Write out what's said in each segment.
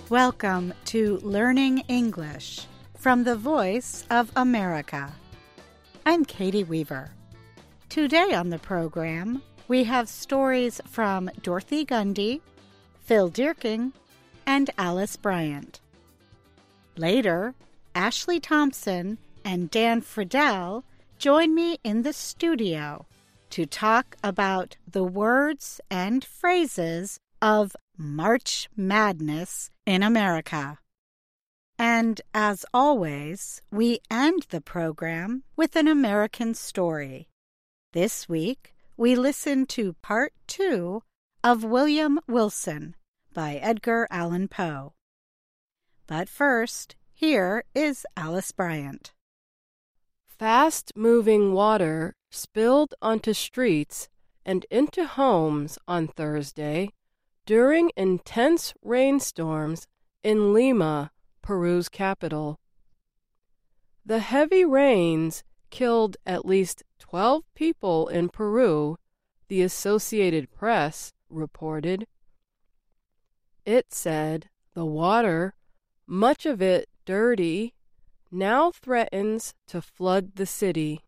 Welcome to Learning English from the Voice of America. I'm Katie Weaver. Today on the program, we have stories from Dorothy Gundy, Phil Dierking, and Alice Bryant. Later, Ashley Thompson and Dan Friedel join me in the studio to talk about the words and phrases of March Madness in America. And as always, we end the program with an American story. This week, we listen to Part 2 of William Wilson by Edgar Allan Poe. But first, here is Alice Bryant. Fast-moving water spilled onto streets and into homes on Thursday during intense rainstorms in Lima, Peru's capital. The heavy rains killed at least 12 people in Peru, the Associated Press reported. It said the water, much of it dirty, now threatens to flood the city.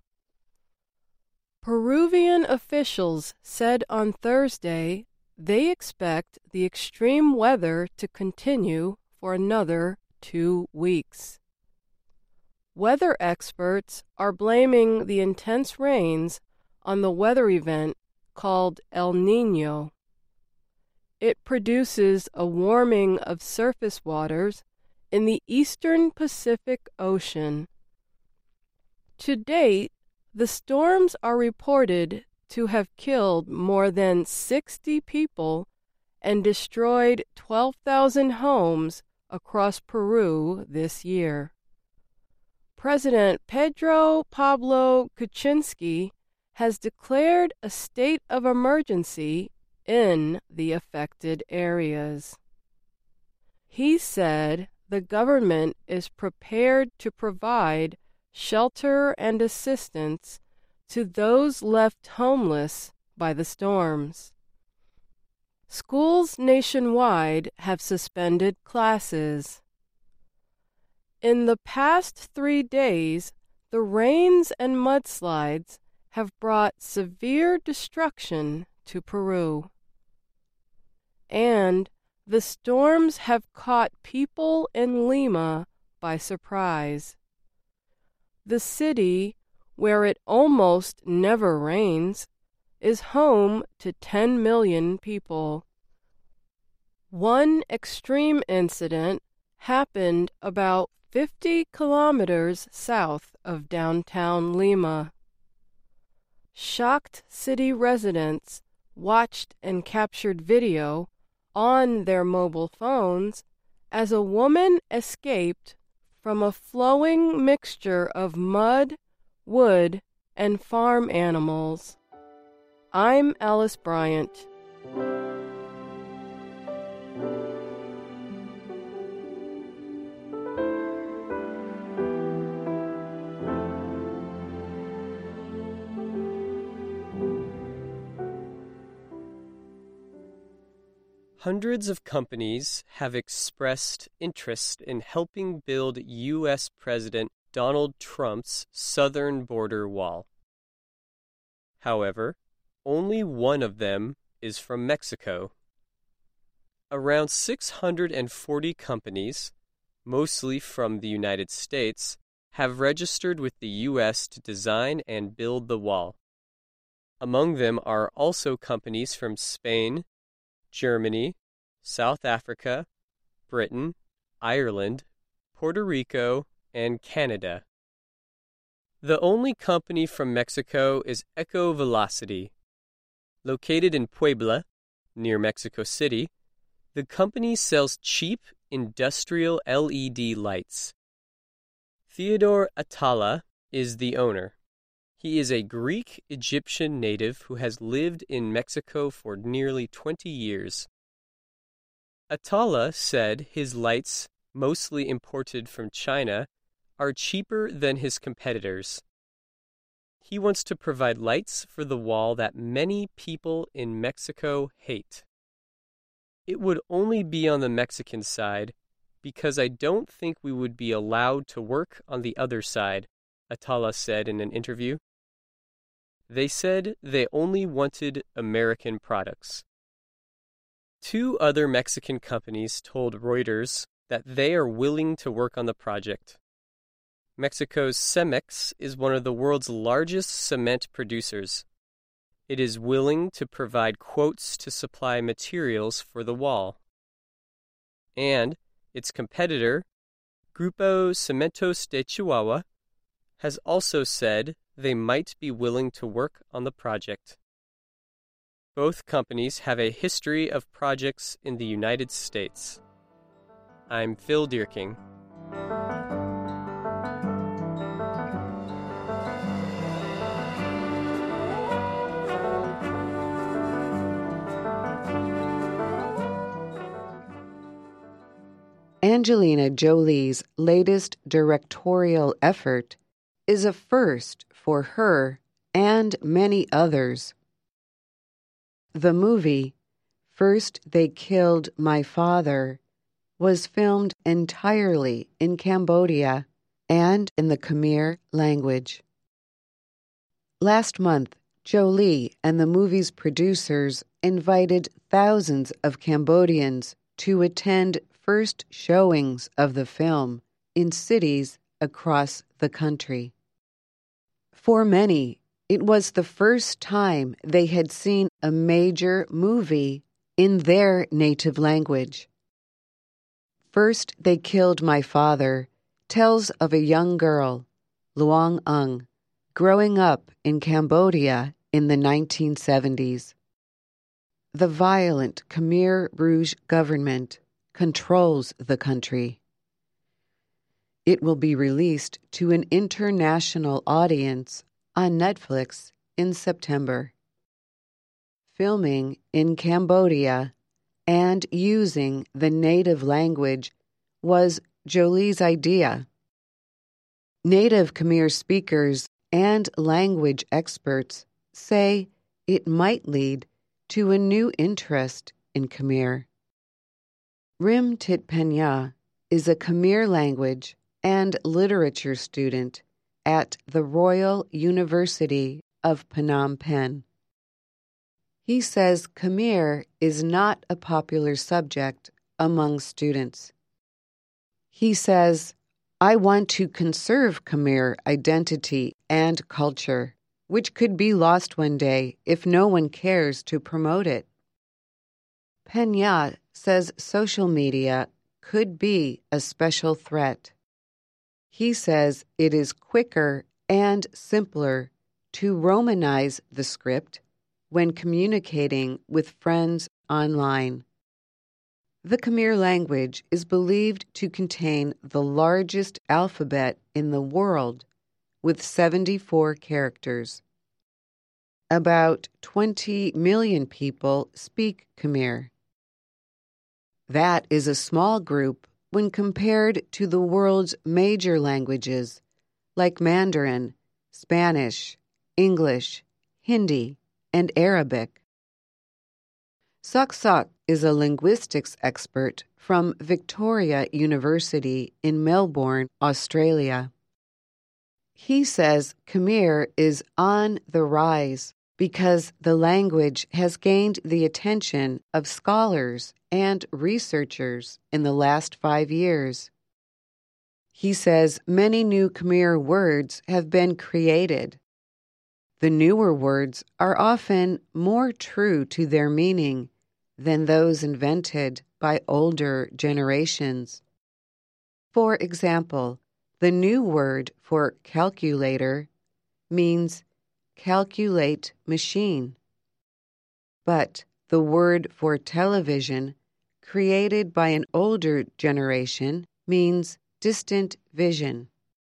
Peruvian officials said on Thursday they expect the extreme weather to continue for another 2 weeks. Weather experts are blaming the intense rains on the weather event called El Niño. It produces a warming of surface waters in the eastern Pacific Ocean. To date, the storms are reported to have killed more than 60 people and destroyed 12,000 homes across Peru this year. President Pedro Pablo Kuczynski has declared a state of emergency in the affected areas. He said the government is prepared to provide shelter and assistance to those left homeless by the storms. Schools nationwide have suspended classes. In the past 3 days, the rains and mudslides have brought severe destruction to Peru. And the storms have caught people in Lima by surprise. The city, where it almost never rains, is home to 10 million people. One extreme incident happened about 50 kilometers south of downtown Lima. Shocked city residents watched and captured video on their mobile phones as a woman escaped from a flowing mixture of mud, wood, and farm animals. I'm Alice Bryant. Hundreds of companies have expressed interest in helping build U.S. President Donald Trump's southern border wall. However, only one of them is from Mexico. Around 640 companies, mostly from the United States, have registered with the U.S. to design and build the wall. Among them are also companies from Spain, Germany, South Africa, Britain, Ireland, Puerto Rico, and Canada. The only company from Mexico is EcoVelocity. Located in Puebla, near Mexico City, the company sells cheap industrial LED lights. Theodore Atala is the owner. He is a Greek-Egyptian native who has lived in Mexico for nearly 20 years. Atala said his lights, mostly imported from China, are cheaper than his competitors. He wants to provide lights for the wall that many people in Mexico hate. It would only be on the Mexican side, because I don't think we would be allowed to work on the other side, Attallah said in an interview. They said they only wanted American products. 2 other Mexican companies told Reuters that they are willing to work on the project. Mexico's Cemex is one of the world's largest cement producers. It is willing to provide quotes to supply materials for the wall. And its competitor, Grupo Cementos de Chihuahua, has also said they might be willing to work on the project. Both companies have a history of projects in the United States. I'm Phil Dierking. Angelina Jolie's latest directorial effort is a first for her and many others. The movie, First They Killed My Father, was filmed entirely in Cambodia and in the Khmer language. Last month, Jolie and the movie's producers invited thousands of Cambodians to attend first showings of the film in cities across the country. For many, it was the first time they had seen a major movie in their native language. First They Killed My Father tells of a young girl, Luong Ung, growing up in Cambodia in the 1970s. The violent Khmer Rouge government controls the country. It will be released to an international audience on Netflix in September. Filming in Cambodia and using the native language was Jolie's idea. Native Khmer speakers and language experts say it might lead to a new interest in Khmer. Rim Tit Penya is a Khmer language and literature student at the Royal University of Phnom Penh. He says Khmer is not a popular subject among students. He says, "I want to conserve Khmer identity and culture, which could be lost one day if no one cares to promote it." Penya says social media could be a special threat. He says it is quicker and simpler to Romanize the script when communicating with friends online. The Khmer language is believed to contain the largest alphabet in the world, with 74 characters. About 20 million people speak Khmer. That is a small group when compared to the world's major languages like Mandarin, Spanish, English, Hindi, and Arabic. Sok Sok is a linguistics expert from Victoria University in Melbourne, Australia. He says Khmer is on the rise because the language has gained the attention of scholars and researchers in the last 5 years. He says many new Khmer words have been created. The newer words are often more true to their meaning than those invented by older generations. For example, the new word for calculator means calculate machine. But the word for television, created by an older generation, means distant vision.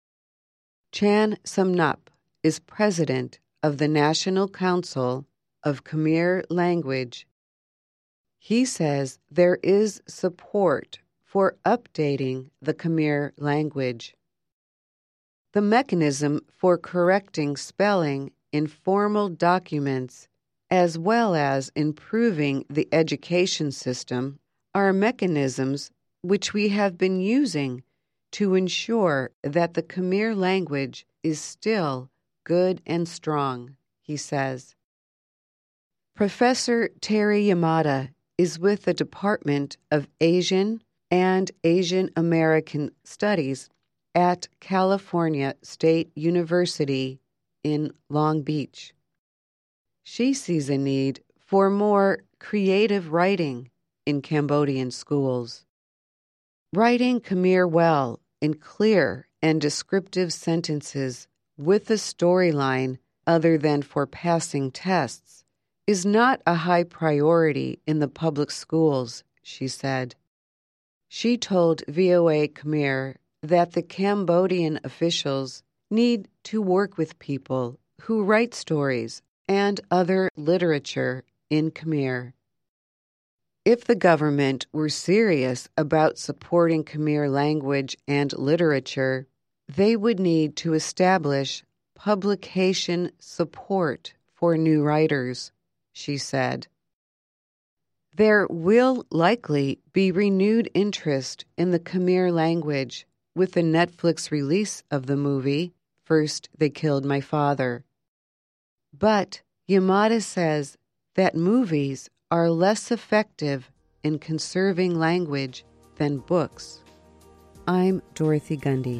Chan Samnap is president of the National Council of Khmer Language. He says there is support for updating the Khmer language. The mechanism for correcting spelling in formal documents, as well as improving the education system, are mechanisms which we have been using to ensure that the Khmer language is still good and strong, he says. Professor Terry Yamada is with the Department of Asian and Asian American Studies at California State University in Long Beach. She sees a need for more creative writing in Cambodian schools. Writing Khmer well in clear and descriptive sentences with a storyline other than for passing tests is not a high priority in the public schools, she said. She told VOA Khmer that the Cambodian officials need to work with people who write stories and other literature in Khmer. If the government were serious about supporting Khmer language and literature, they would need to establish publication support for new writers, she said. There will likely be renewed interest in the Khmer language with the Netflix release of the movie, First They Killed My Father. But Yamada says that movies are less effective in conserving language than books. I'm Dorothy Gundy.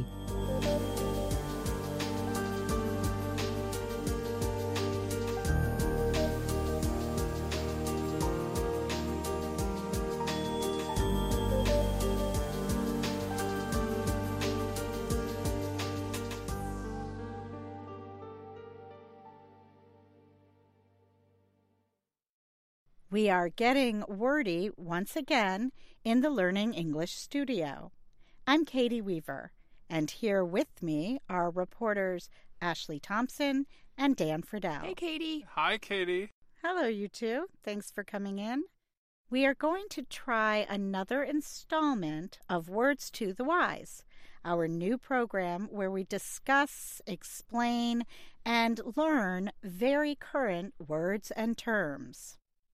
We are getting wordy once again in the Learning English studio. I'm Katie Weaver, and here with me are reporters Ashley Thompson and Dan Friedel. Hey, Katie. Hi, Katie. Hello, you two. Thanks for coming in. We are going to try another installment of Words to the Wise, our new program where we discuss, explain, and learn very current words and terms.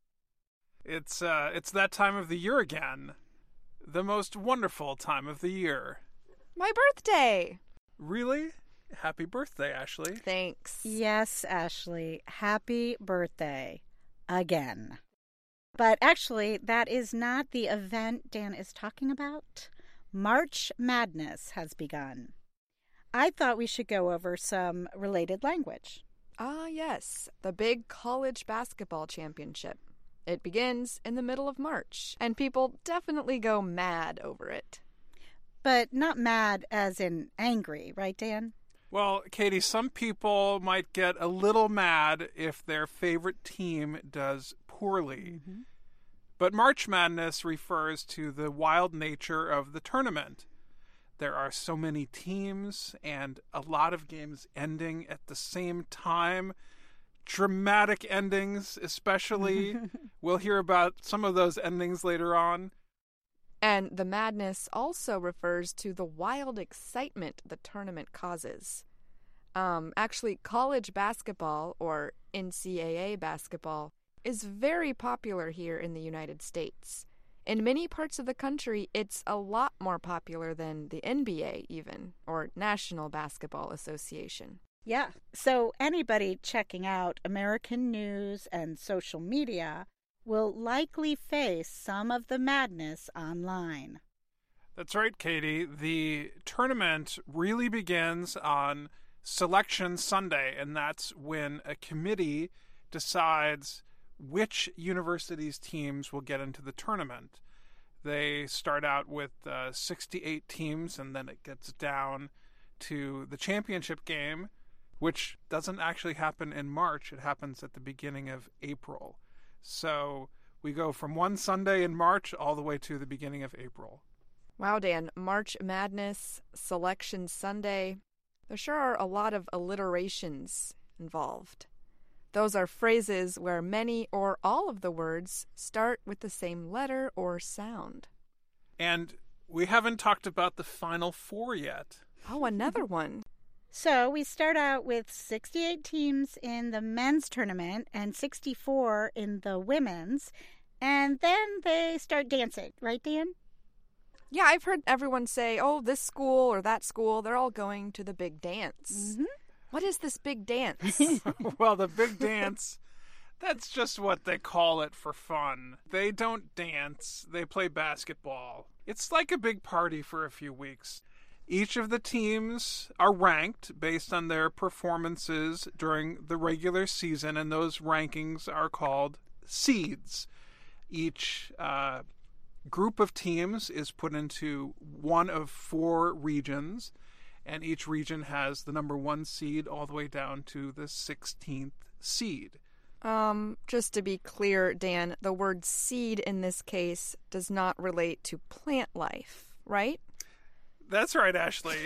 It's that time of the year again. The most wonderful time of the year. My birthday. Really? Happy birthday, Ashley. Thanks. Yes, Ashley. Happy birthday. Again. But actually, that is not the event Dan is talking about. March Madness has begun. I thought we should go over some related language. Yes. The big college basketball championship. It begins in the middle of March, and people definitely go mad over it. But not mad as in angry, right, Dan? Well, Katie, some people might get a little mad if their favorite team does poorly. Mm-hmm. But March Madness refers to the wild nature of the tournament. There are so many teams and a lot of games ending at the same time. Dramatic endings, especially. We'll hear about some of those endings later on. And the madness also refers to the wild excitement the tournament causes. Actually, college basketball, or NCAA basketball, is very popular here in the United States. In many parts of the country, it's a lot more popular than the NBA even, or National Basketball Association. Yeah, so anybody checking out American news and social media will likely face some of the madness online. That's right, Katie. The tournament really begins on Selection Sunday, and that's when a committee decides which universities' teams will get into the tournament. They start out with 68 teams, and then it gets down to the championship game, which doesn't actually happen in March. It happens at the beginning of April. So we go from one Sunday in March all the way to the beginning of April. Wow, Dan. March Madness, Selection Sunday. There sure are a lot of alliterations involved. Those are phrases where many or all of the words start with the same letter or sound. And we haven't talked about the Final Four yet. Oh, another one. So we start out with 68 teams in the men's tournament and 64 in the women's, and then they start dancing, right, Dan? Yeah, I've heard everyone say, oh, this school or that school, they're all going to the big dance. Mm-hmm. What is this big dance? Well, the big dance, that's just what they call it for fun. They don't dance, they play basketball. It's like a big party for a few weeks. Each of the teams are ranked based on their performances during the regular season, and those rankings are called seeds. Each group of teams is put into one of 4 regions, and each region has the number 1 seed all the way down to the 16th seed. Just to be clear, Dan, the word seed in this case does not relate to plant life, right? That's right, Ashley.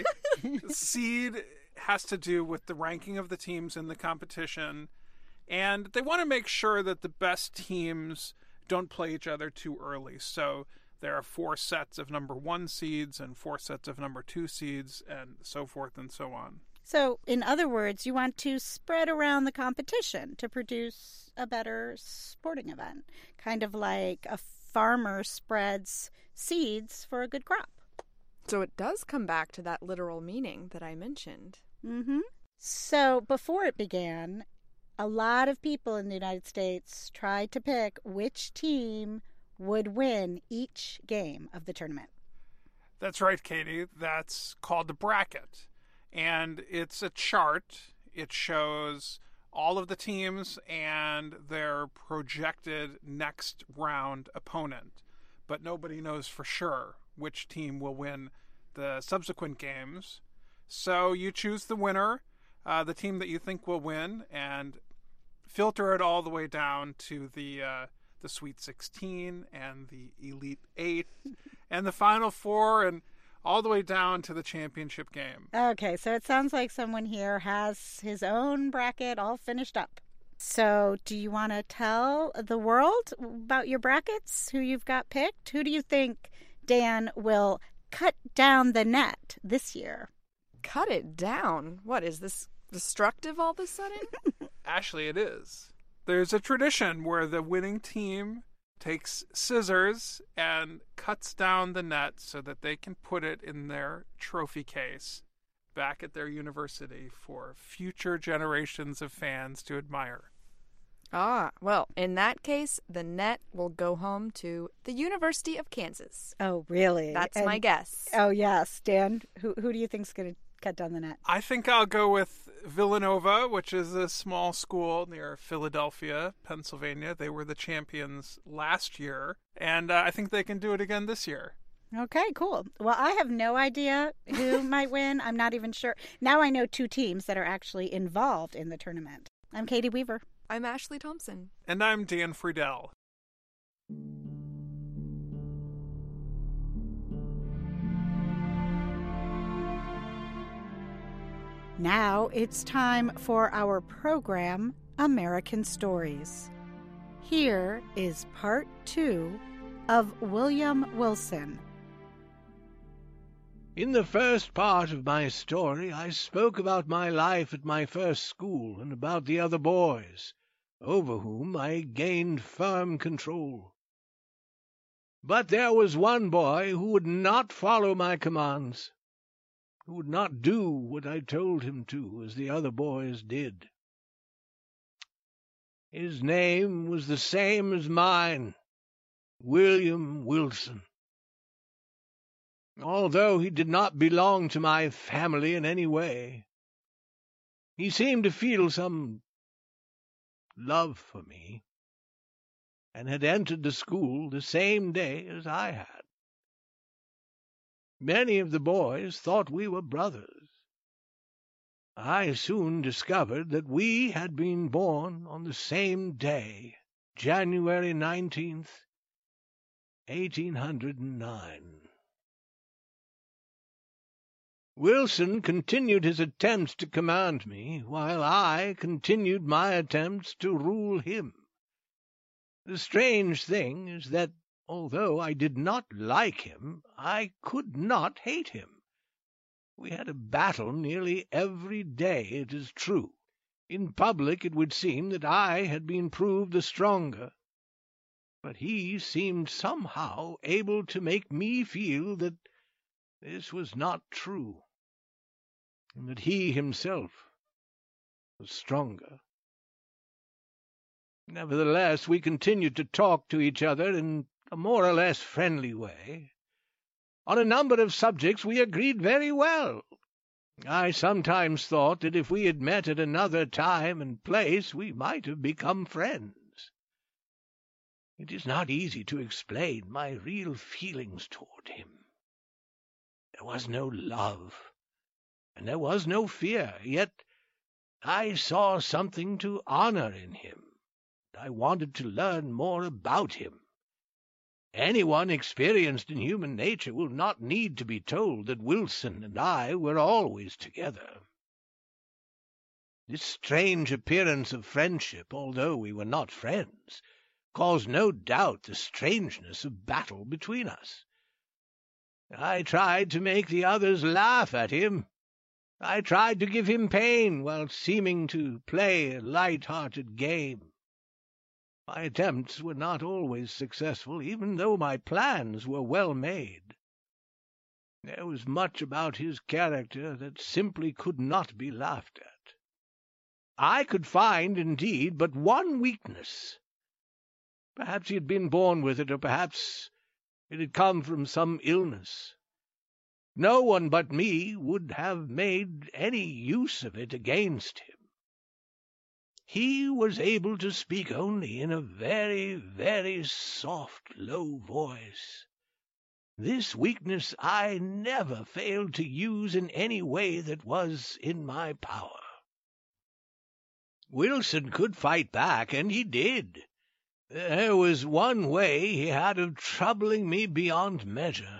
Seed has to do with the ranking of the teams in the competition, and they want to make sure that the best teams don't play each other too early. So there are 4 sets of number 1 seeds and 4 sets of number 2 seeds and so forth and so on. So, in other words, you want to spread around the competition to produce a better sporting event, kind of like a farmer spreads seeds for a good crop. So it does come back to that literal meaning that I mentioned. Mm-hmm. So before it began, a lot of people in the United States tried to pick which team would win each game of the tournament. That's right, Katie. That's called the bracket. And it's a chart. It shows all of the teams and their projected next round opponent. But nobody knows for sure which team will win the subsequent games. So you choose the winner, the team that you think will win, and filter it all the way down to the Sweet 16 and the Elite 8 and the Final 4 and all the way down to the championship game. Okay, so it sounds like someone here has his own bracket all finished up. So do you want to tell the world about your brackets, who you've got picked? Who do you think, Dan, will cut down the net this year? Cut it down? What, is this destructive all of a sudden? Ashley, it is. There's a tradition where the winning team takes scissors and cuts down the net so that they can put it in their trophy case back at their university for future generations of fans to admire. Ah, well, in that case, the net will go home to the University of Kansas. Oh, really? That's my guess. Oh, yes. Dan, who do you think's going to cut down the net? I think I'll go with Villanova, which is a small school near Philadelphia, Pennsylvania. They were the champions last year, and I think they can do it again this year. Okay, cool. Well, I have no idea who might win. I'm not even sure. Now I know 2 teams that are actually involved in the tournament. I'm Katie Weaver. I'm Ashley Thompson. And I'm Dan Friedel. Now it's time for our program, American Stories. Here is part 2 of William Wilson. In the first part of my story, I spoke about my life at my first school and about the other boys, over whom I gained firm control. But there was one boy who would not follow my commands, who would not do what I told him to, as the other boys did. His name was the same as mine, William Wilson. Although he did not belong to my family in any way, he seemed to feel some love for me, and had entered the school the same day as I had. Many of the boys thought we were brothers. I soon discovered that we had been born on the same day, January 19th, 1809. Wilson continued his attempts to command me, while I continued my attempts to rule him. The strange thing is that, although I did not like him, I could not hate him. We had a battle nearly every day, it is true. In public it would seem that I had been proved the stronger. but he seemed somehow able to make me feel that this was not true, and that he himself was stronger. Nevertheless, we continued to talk to each other in a more or less friendly way. On a number of subjects we agreed very well. I sometimes thought that if we had met at another time and place we might have become friends. It is not easy to explain my real feelings toward him. There was no love, and there was no fear, yet I saw something to honor in him. I wanted to learn more about him. Anyone experienced in human nature will not need to be told that Wilson and I were always together. This strange appearance of friendship, although we were not friends, caused no doubt the strangeness of battle between us. I tried to make the others laugh at him. I tried to give him pain while seeming to play a light-hearted game. My attempts were not always successful, even though my plans were well made. There was much about his character that simply could not be laughed at. I could find, indeed, but one weakness. Perhaps he had been born with it, or perhaps it had come from some illness. No one but me would have made any use of it against him. He was able to speak only in a very, very soft, low voice. This weakness I never failed to use in any way that was in my power. Wilson could fight back, and he did. There was one way he had of troubling me beyond measure.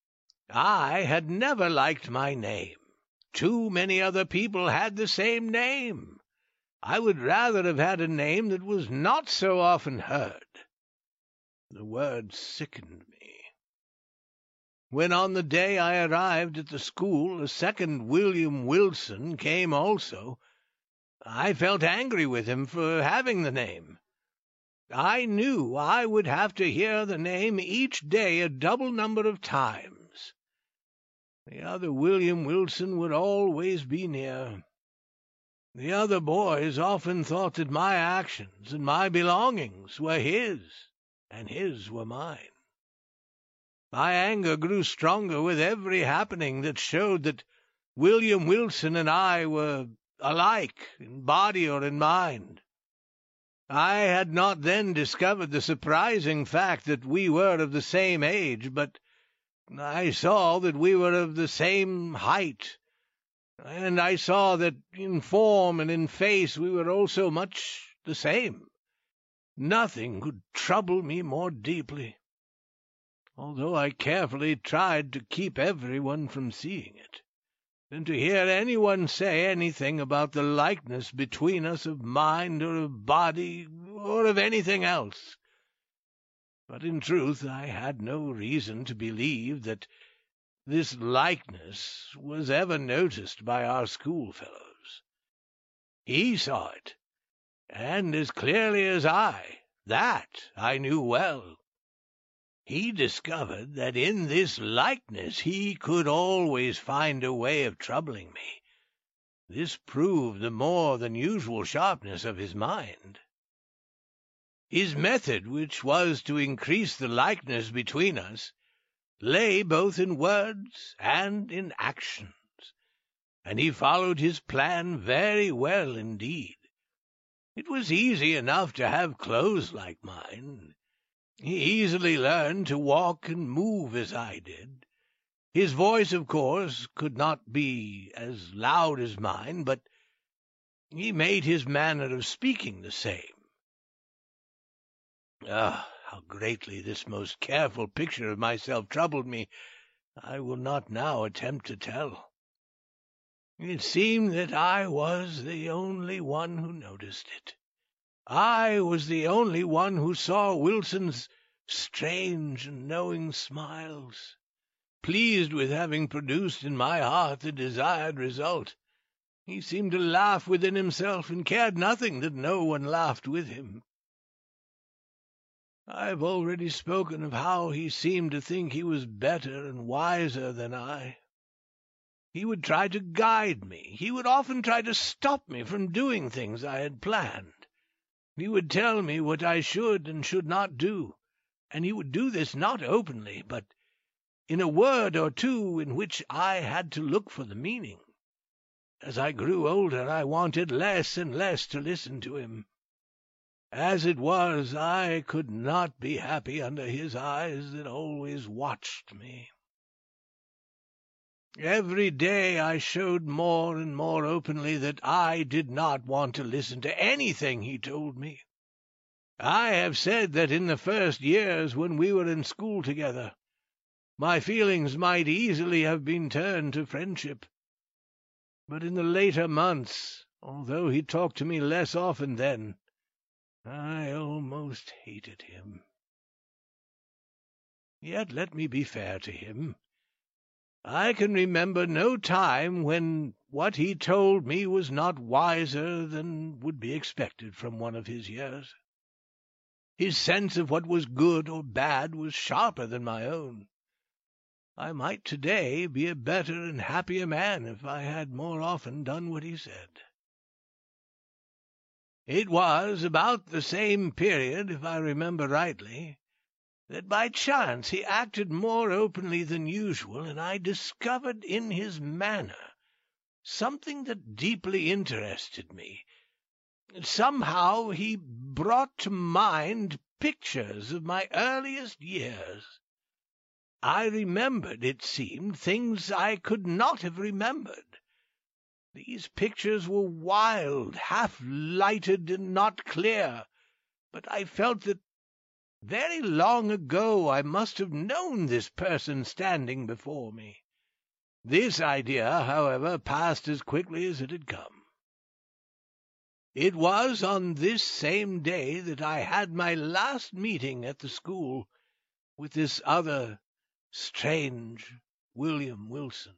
I had never liked my name. Too many other people had the same name. I would rather have had a name that was not so often heard. The word sickened me. When on the day I arrived at the school a second William Wilson came also, I felt angry with him for having the name. I knew I would have to hear the name each day a double number of times. The other William Wilson would always be near. The other boys often thought that my actions and my belongings were his, and his were mine. My anger grew stronger with every happening that showed that William Wilson and I were alike in body or in mind. I had not then discovered the surprising fact that we were of the same age, but I saw that we were of the same height, and I saw that in form and in face we were also much the same. Nothing could trouble me more deeply, although I carefully tried to keep everyone from seeing it, than to hear anyone say anything about the likeness between us of mind or of body or of anything else. But in truth I had no reason to believe that this likeness was ever noticed by our schoolfellows. He saw it, and as clearly as I. That I knew well. He discovered that in this likeness he could always find a way of troubling me. This proved the more than usual sharpness of his mind. His method, which was to increase the likeness between us, lay both in words and in actions, and he followed his plan very well indeed. It was easy enough to have clothes like mine. He easily learned to walk and move as I did. His voice, of course, could not be as loud as mine, but he made his manner of speaking the same. Ah, how greatly this most careful picture of myself troubled me, I will not now attempt to tell. It seemed that I was the only one who noticed it. I was the only one who saw Wilson's strange and knowing smiles, pleased with having produced in my heart the desired result. He seemed to laugh within himself, and cared nothing that no one laughed with him. I've already spoken of how he seemed to think he was better and wiser than I. He would try to guide me. He would often try to stop me from doing things I had planned. He would tell me what I should and should not do, and he would do this not openly, but in a word or two in which I had to look for the meaning. As I grew older, I wanted less and less to listen to him. As it was, I could not be happy under his eyes that always watched me. Every day I showed more and more openly that I did not want to listen to anything he told me. I have said that in the first years when we were in school together, my feelings might easily have been turned to friendship. But in the later months, although he talked to me less often then, I almost hated him. Yet let me be fair to him. I can remember no time when what he told me was not wiser than would be expected from one of his years. His sense of what was good or bad was sharper than my own. I might today be a better and happier man if I had more often done what he said. It was about the same period, if I remember rightly, that by chance he acted more openly than usual, and I discovered in his manner something that deeply interested me. Somehow he brought to mind pictures of my earliest years. I remembered, it seemed, things I could not have remembered. These pictures were wild, half-lighted, and not clear, but I felt that very long ago I must have known this person standing before me. This idea, however, passed as quickly as it had come. It was on this same day that I had my last meeting at the school with this other strange William Wilson.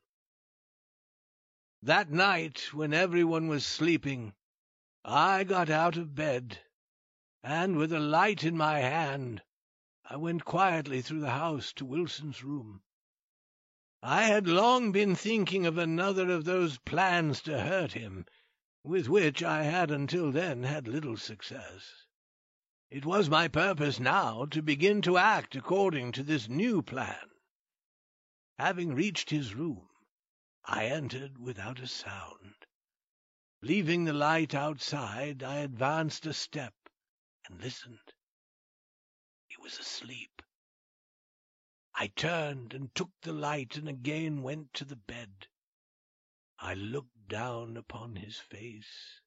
That night, when everyone was sleeping, I got out of bed, and with a light in my hand, I went quietly through the house to Wilson's room. I had long been thinking of another of those plans to hurt him, with which I had until then had little success. It was my purpose now to begin to act according to this new plan. Having reached his room, I entered without a sound. Leaving the light outside, I advanced a step and listened. He was asleep. I turned and took the light and again went to the bed. I looked down upon his face.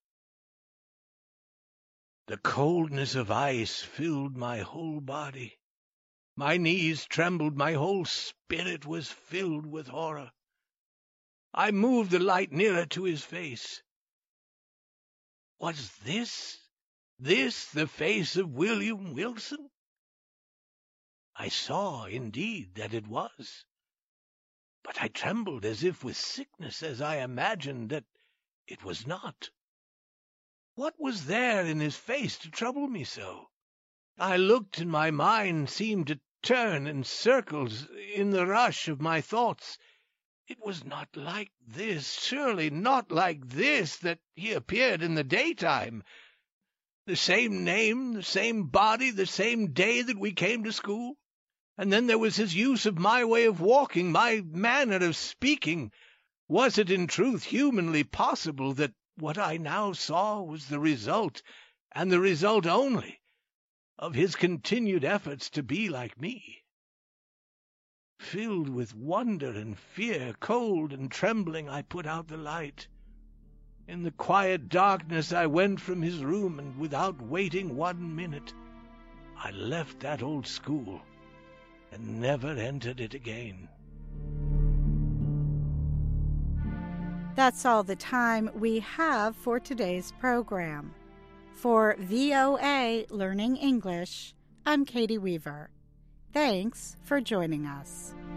The coldness of ice filled my whole body. My knees trembled, my whole spirit was filled with horror. I moved the light nearer to his face. Was this the face of William Wilson? I saw, indeed, that it was, but I trembled as if with sickness as I imagined that it was not. What was there in his face to trouble me so? I looked, and my mind seemed to turn in circles in the rush of my thoughts. It was not like this, surely not like this, that he appeared in the daytime. The same name, the same body, the same day that we came to school. And then there was his use of my way of walking, my manner of speaking. Was it in truth humanly possible that what I now saw was the result, and the result only, of his continued efforts to be like me? Filled with wonder and fear, cold and trembling, I put out the light. In the quiet darkness I went from his room, and without waiting 1 minute, I left that old school and never entered it again. That's all the time we have for today's program. For VOA Learning English, I'm Katie Weaver. Thanks for joining us.